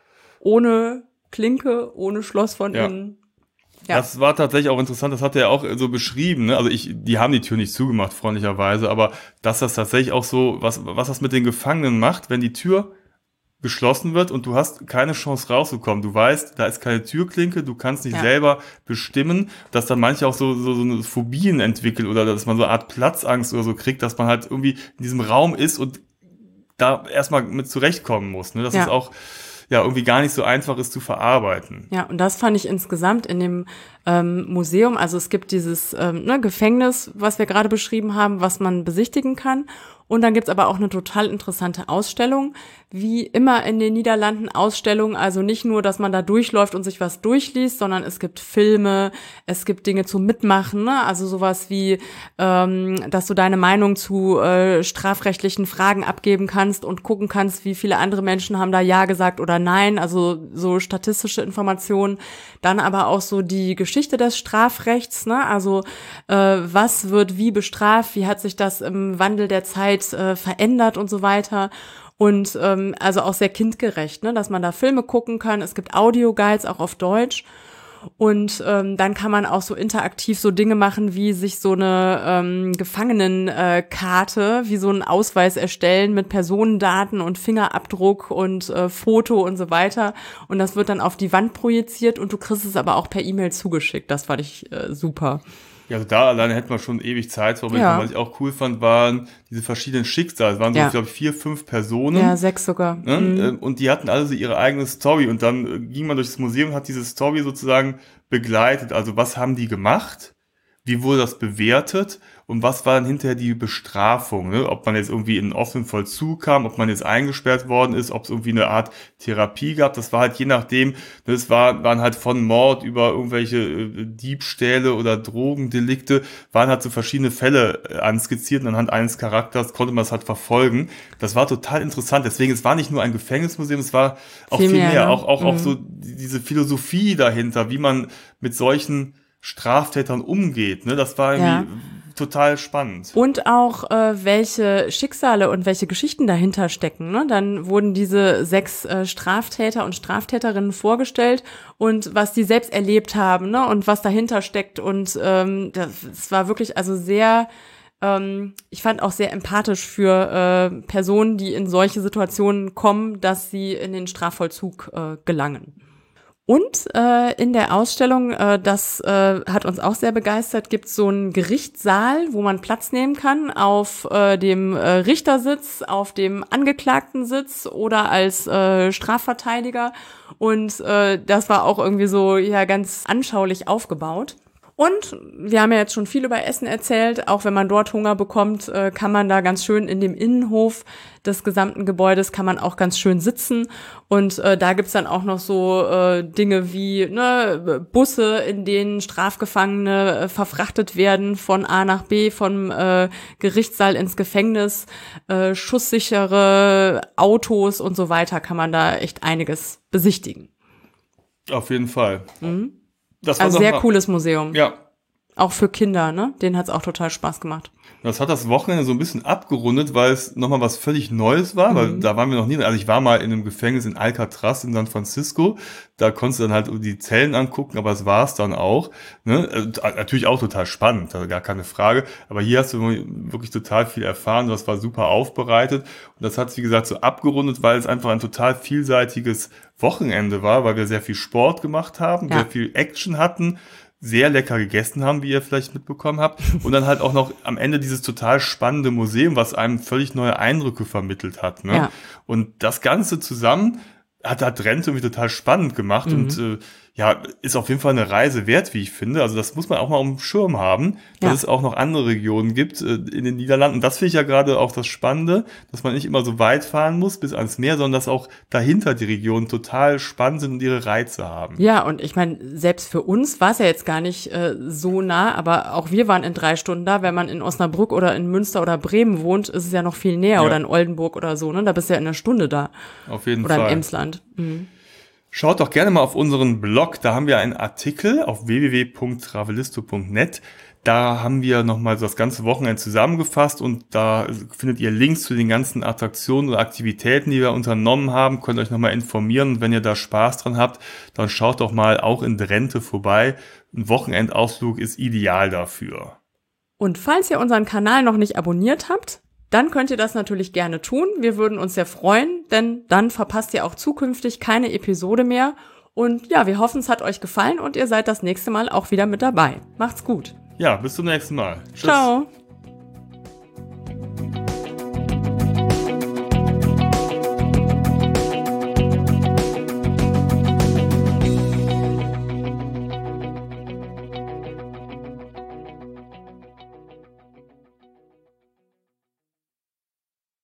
Ohne Klinke, ohne Schloss von Ja. innen. Ja. Das war tatsächlich auch interessant, das hat er auch so beschrieben. Ne? Also ich, die haben die Tür nicht zugemacht, freundlicherweise, aber dass das tatsächlich auch so, was, was das mit den Gefangenen macht, wenn die Tür geschlossen wird und du hast keine Chance rauszukommen. Du weißt, da ist keine Türklinke, du kannst nicht Ja. selber bestimmen, dass dann manche auch so, so, so eine Phobien entwickeln oder dass man so eine Art Platzangst oder so kriegt, dass man halt irgendwie in diesem Raum ist und da erstmal mit zurechtkommen muss. Ne? Das Ja. ist auch ja irgendwie gar nicht so einfach ist zu verarbeiten. Ja, und das fand ich insgesamt in dem ähm, Museum, also es gibt dieses ähm, ne, Gefängnis, was wir gerade beschrieben haben, was man besichtigen kann. Und dann gibt's aber auch eine total interessante Ausstellung, wie immer in den Niederlanden Ausstellungen, also nicht nur, dass man da durchläuft und sich was durchliest, sondern es gibt Filme, es gibt Dinge zum Mitmachen, ne? Also sowas wie, ähm, dass du deine Meinung zu äh, strafrechtlichen Fragen abgeben kannst und gucken kannst, wie viele andere Menschen haben da Ja gesagt oder Nein, also so statistische Informationen. Dann aber auch so die Geschichte des Strafrechts, ne? Also äh, was wird wie bestraft, wie hat sich das im Wandel der Zeit äh, verändert und so weiter. Und ähm, also auch sehr kindgerecht, ne? Dass man da Filme gucken kann. Es gibt Audioguides auch auf Deutsch. Und ähm, dann kann man auch so interaktiv so Dinge machen, wie sich so eine ähm, Gefangenenkarte, wie so einen Ausweis erstellen mit Personendaten und Fingerabdruck und äh, Foto und so weiter. Und das wird dann auf die Wand projiziert und du kriegst es aber auch per E-Mail zugeschickt. Das fand ich äh, super. Ja, also da alleine hätten wir schon ewig Zeit verbringen. Ja. Was ich auch cool fand, waren diese verschiedenen Schicksale. Es waren so, Ja. ich glaube, vier, fünf Personen. Ja, sechs sogar. Ne? Mhm. Und die hatten alle so ihre eigene Story. Und dann äh, ging man durch das Museum und hat diese Story sozusagen begleitet. Also was haben die gemacht? wie wurde das bewertet und was war dann hinterher die Bestrafung, ne? Ob man jetzt irgendwie in einen offenen Vollzug kam, ob man jetzt eingesperrt worden ist, ob es irgendwie eine Art Therapie gab, das war halt je nachdem, das war, waren halt von Mord über irgendwelche äh, Diebstähle oder Drogendelikte, waren halt so verschiedene Fälle äh, anskizziert und anhand eines Charakters konnte man es halt verfolgen. Das war total interessant, deswegen, es war nicht nur ein Gefängnismuseum, es war auch viel, viel mehr, mehr ne? auch, auch, mhm. auch so diese Philosophie dahinter, wie man mit solchen Straftätern umgeht, ne? Das war irgendwie ja. total spannend. Und auch, äh, welche Schicksale und welche Geschichten dahinter stecken, ne? Dann wurden diese sechs äh, Straftäter und Straftäterinnen vorgestellt und was die selbst erlebt haben, ne? Und was dahinter steckt und ähm, das, das war wirklich also sehr, ähm, ich fand auch sehr empathisch für äh, Personen, die in solche Situationen kommen, dass sie in den Strafvollzug äh, gelangen. Und äh, in der Ausstellung, äh, das äh, hat uns auch sehr begeistert, gibt es so einen Gerichtssaal, wo man Platz nehmen kann auf äh, dem äh, Richtersitz, auf dem Angeklagtensitz oder als äh, Strafverteidiger. Und äh, das war auch irgendwie so ja ganz anschaulich aufgebaut. Und wir haben ja jetzt schon viel über Essen erzählt. Auch wenn man dort Hunger bekommt, äh, kann man da ganz schön in dem Innenhof des gesamten Gebäudes kann man auch ganz schön sitzen. Und äh, da gibt's dann auch noch so äh, Dinge wie ne, Busse, in denen Strafgefangene äh, verfrachtet werden von A nach B, vom äh, Gerichtssaal ins Gefängnis, äh, schusssichere Autos und so weiter. Kann man da echt einiges besichtigen. Auf jeden Fall. Mhm. Das war also sehr mal, cooles Museum. Ja. Auch für Kinder, ne? Denen hat's auch total Spaß gemacht. Das hat das Wochenende so ein bisschen abgerundet, weil es nochmal was völlig Neues war, mhm. weil da waren wir noch nie. Also ich war mal in einem Gefängnis in Alcatraz in San Francisco. Da konntest du dann halt die Zellen angucken, aber es war's dann auch. Ne? Natürlich auch total spannend, also gar keine Frage. Aber hier hast du wirklich total viel erfahren. Das war super aufbereitet. Und das hat, wie gesagt, so abgerundet, weil es einfach ein total vielseitiges Wochenende war, weil wir sehr viel Sport gemacht haben, ja. sehr viel Action hatten, sehr lecker gegessen haben, wie ihr vielleicht mitbekommen habt. Und dann halt auch noch am Ende dieses total spannende Museum, was einem völlig neue Eindrücke vermittelt hat. Ne? Ja. Und das Ganze zusammen hat, hat Drenthe irgendwie total spannend gemacht mhm. und äh, ja, ist auf jeden Fall eine Reise wert, wie ich finde. Also das muss man auch mal auf dem Schirm haben, dass ja. es auch noch andere Regionen gibt äh, in den Niederlanden. Und das finde ich ja gerade auch das Spannende, dass man nicht immer so weit fahren muss bis ans Meer, sondern dass auch dahinter die Regionen total spannend sind und ihre Reize haben. Ja, und ich meine, selbst für uns war es ja jetzt gar nicht äh, so nah, aber auch wir waren in drei Stunden da. Wenn man in Osnabrück oder in Münster oder Bremen wohnt, ist es ja noch viel näher ja. oder in Oldenburg oder so, ne? Da bist du ja in einer Stunde da. Auf jeden oder Fall. Oder im Emsland. Mhm. Schaut doch gerne mal auf unseren Blog, da haben wir einen Artikel auf w w w punkt travelisto punkt net. Da haben wir nochmal so das ganze Wochenende zusammengefasst und da findet ihr Links zu den ganzen Attraktionen oder Aktivitäten, die wir unternommen haben. Könnt euch nochmal informieren und wenn ihr da Spaß dran habt, dann schaut doch mal auch in Drenthe vorbei. Ein Wochenendausflug ist ideal dafür. Und falls ihr unseren Kanal noch nicht abonniert habt, dann könnt ihr das natürlich gerne tun. Wir würden uns sehr freuen, denn dann verpasst ihr auch zukünftig keine Episode mehr. Und ja, wir hoffen, es hat euch gefallen und ihr seid das nächste Mal auch wieder mit dabei. Macht's gut. Ja, bis zum nächsten Mal. Tschüss. Ciao.